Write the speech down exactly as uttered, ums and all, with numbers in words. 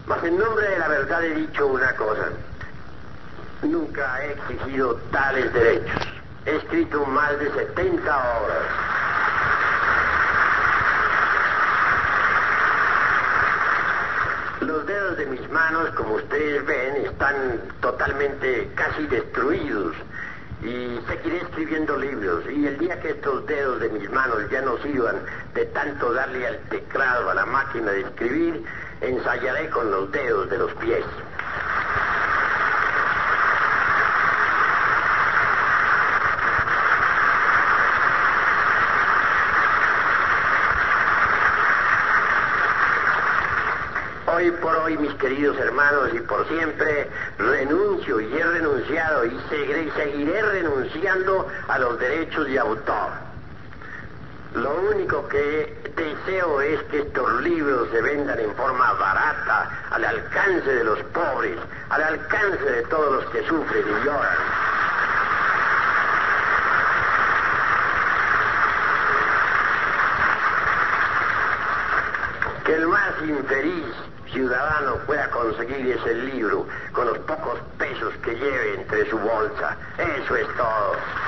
Mas en nombre de la verdad he dicho una cosa. Nunca he exigido tales derechos. He escrito más de setenta obras. Los dedos de mis manos, como ustedes ven, están totalmente casi destruidos. Y seguiré escribiendo libros. Y el día que estos dedos de mis manos ya no sirvan de tanto darle al teclado, a la máquina de escribir, ensayaré con los dedos de los pies. Hoy por hoy, mis queridos hermanos, y por siempre, renuncio y he renunciado y seguiré, seguiré renunciando a los derechos de autor. Lo único que deseo es que estos libros se vendan en forma barata, al alcance de los pobres, al alcance de todos los que sufren y lloran. Que el más infeliz ciudadano pueda conseguir ese libro con los pocos pesos que lleve entre su bolsa. Eso es todo.